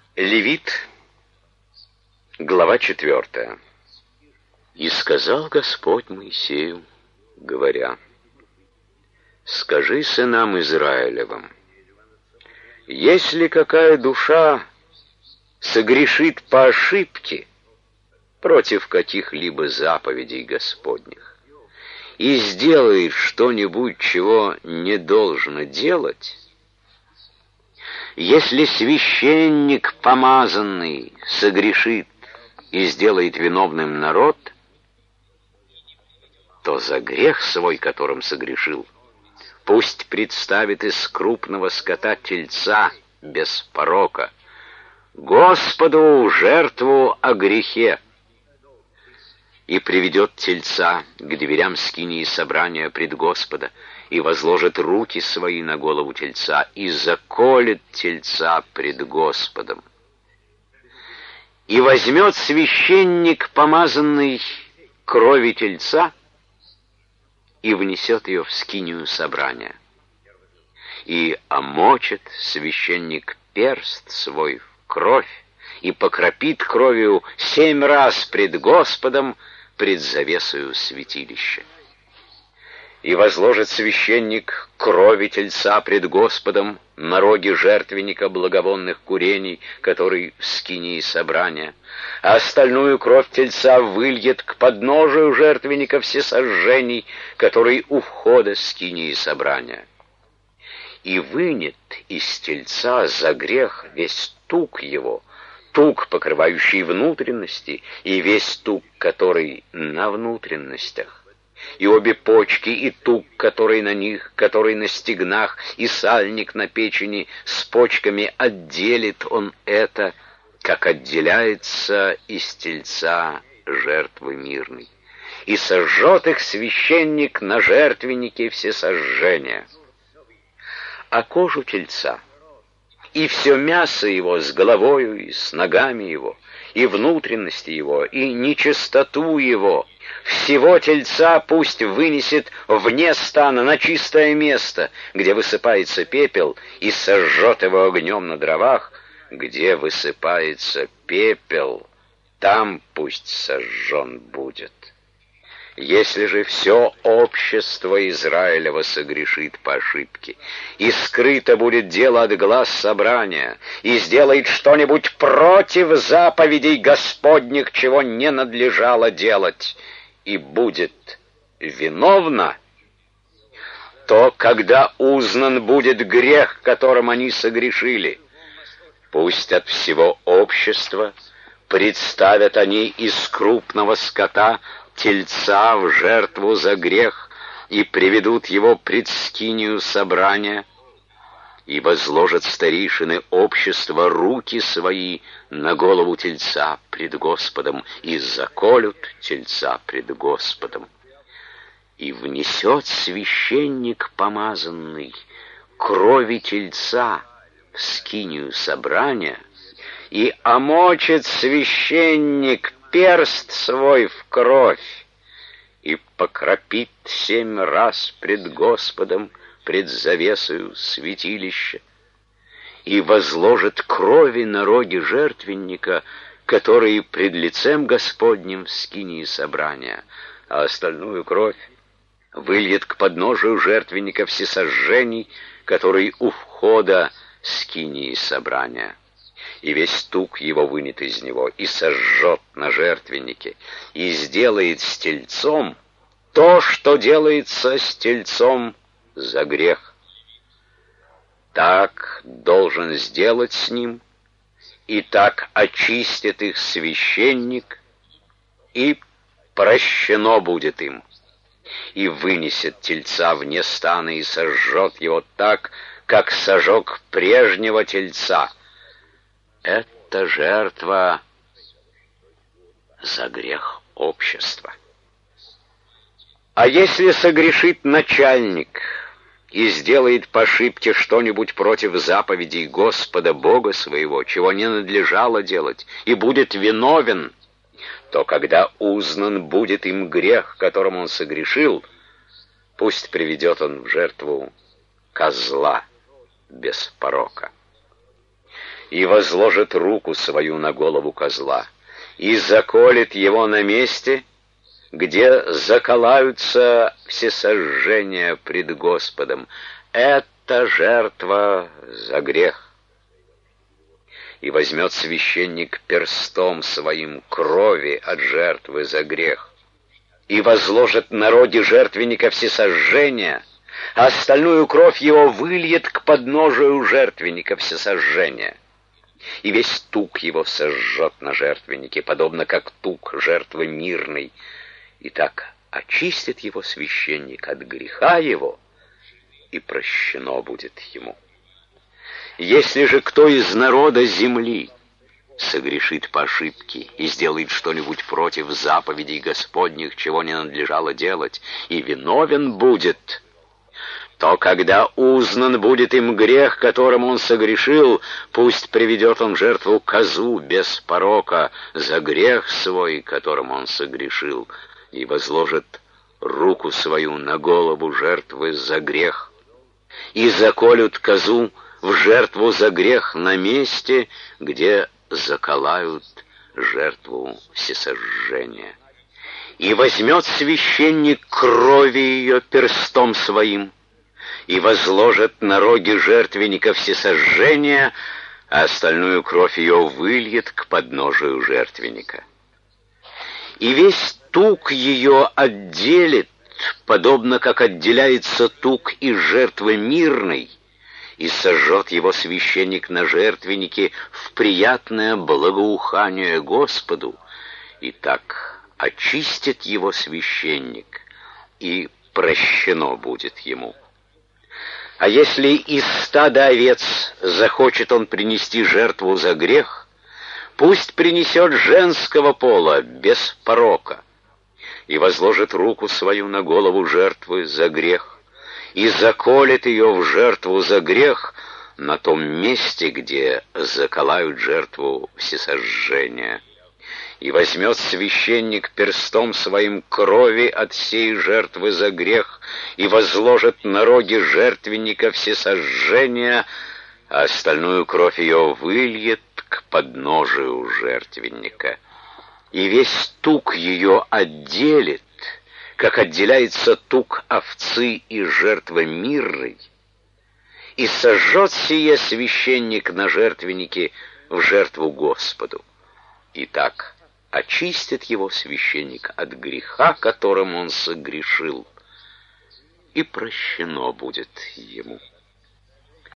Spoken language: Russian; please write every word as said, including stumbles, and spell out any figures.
Левит, глава четвертая. «И сказал Господь Моисею, говоря: скажи сынам Израилевым, если какая душа согрешит по ошибке против каких-либо заповедей Господних и сделает что-нибудь, чего не должно делать, если священник помазанный согрешит и сделает виновным народ, то за грех свой, которым согрешил, пусть представит из крупного скота тельца без порока Господу жертву о грехе, и приведет тельца к дверям скинии собрания пред Господа, и возложит руки свои на голову тельца, и заколет тельца пред Господом. И возьмет священник, помазанный крови тельца, и внесет ее в скинию собрания. И омочит священник перст свой в кровь, и покропит кровью семь раз пред Господом, пред завесою святилища. И возложит священник крови тельца пред Господом на роге жертвенника благовонных курений, который в скинии собрания, а остальную кровь тельца выльет к подножию жертвенника всесожжений, который у входа скинии собрания. И вынет из тельца за грех весь тук его, тук, покрывающий внутренности, и весь тук, который на внутренностях, и обе почки, и тук, который на них, который на стегнах, и сальник на печени, с почками отделит он это, как отделяется из тельца жертвы мирной. И сожжет их священник на жертвеннике всесожжения. А кожу тельца, и все мясо его с головою и с ногами его, и внутренности его, и нечистоту его, всего тельца пусть вынесет вне стана на чистое место, где высыпается пепел, и сожжет его огнем на дровах, где высыпается пепел, там пусть сожжен будет. Если же все общество Израилева согрешит по ошибке, и скрыто будет дело от глаз собрания, и сделает что-нибудь против заповедей Господних, чего не надлежало делать, и будет виновна, то, когда узнан будет грех, которым они согрешили, пусть от всего общества представят они из крупного скота тельца в жертву за грех и приведут его пред скинию собрания, и возложат старейшины общества руки свои на голову тельца пред Господом, и заколют тельца пред Господом. И внесет священник помазанный крови тельца в скинию собрания, и омочит священник перст свой в кровь, и покропит семь раз пред Господом, пред завесою святилища, и возложит крови на роги жертвенника, которые пред лицем Господним в скинии собрания, а остальную кровь выльет к подножию жертвенника всесожжений, который у входа скинии собрания. И весь тук его вынет из него, и сожжет на жертвеннике, и сделает с тельцом то, что делается с тельцом за грех. Так должен сделать с ним, и так очистит их священник, и прощено будет им. И вынесет тельца вне стана, и сожжет его так, как сожег прежнего тельца. Это жертва за грех общества. А если согрешит начальник и сделает по ошибке что-нибудь против заповедей Господа Бога своего, чего не надлежало делать, и будет виновен, то когда узнан будет им грех, которым он согрешил, пусть приведет он в жертву козла без порока. и возложит руку свою на голову козла, и заколет его на месте, где заколаются всесожжения пред Господом. Это жертва за грех. И возьмет священник перстом своим крови от жертвы за грех, и возложит на роге жертвенника всесожжения, а остальную кровь его выльет к подножию жертвенника всесожжения. И весь тук его сожжет на жертвеннике, подобно как тук жертвы мирной, и так очистит его священник от греха его, и прощено будет ему. Если же кто из народа земли согрешит по ошибке и сделает что-нибудь против заповедей Господних, чего не надлежало делать, и виновен будет, то когда узнан будет им грех, которым он согрешил, пусть приведет он жертву козу без порока за грех свой, которым он согрешил, и возложит руку свою на голову жертвы за грех, и заколют козу в жертву за грех на месте, где заколают жертву всесожжения. И возьмет священник крови ее перстом своим, и возложит на роги жертвенника всесожжения, а остальную кровь ее выльет к подножию жертвенника. И весь тук ее отделит, подобно как отделяется тук из жертвы мирной, и сожжет его священник на жертвеннике в приятное благоухание Господу, и так очистит его священник, и прощено будет ему. А если из стада овец захочет он принести жертву за грех, пусть принесет женского пола, без порока, и возложит руку свою на голову жертвы за грех, и заколет ее в жертву за грех на том месте, где заколают жертву всесожжения. И возьмет священник перстом своим крови от сей жертвы за грех, и возложит на роги жертвенника всесожжения, а остальную кровь ее выльет к подножию жертвенника. И весь тук ее отделит, как отделяется тук овцы и жертвы мирной, и сожжет сие священник на жертвеннике в жертву Господу. И так очистит его священник от греха, которым он согрешил, и прощено будет ему.